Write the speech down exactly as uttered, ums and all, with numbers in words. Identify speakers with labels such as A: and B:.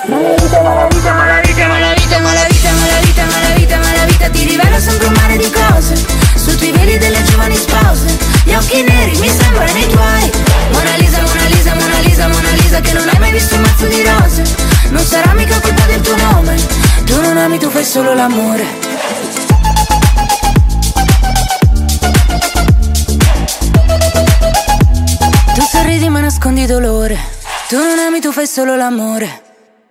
A: vita, ma la vita, ma la vita, ma la vita, ma la vita, ma la vita, ma la vita, ma la vita ti rivela sempre un mare di cose. Sotto i veli delle giovani spose, gli occhi neri mi sembrano i tuoi. Mona Lisa, Mona Lisa, Mona Lisa, Mona Lisa, che non hai mai visto un mazzo di rose. Non sarà mica colpa del tuo nome. Tu non ami, tu fai solo l'amore. Tu sorridi ma nascondi dolore. Tu non ami, tu fai solo l'amore.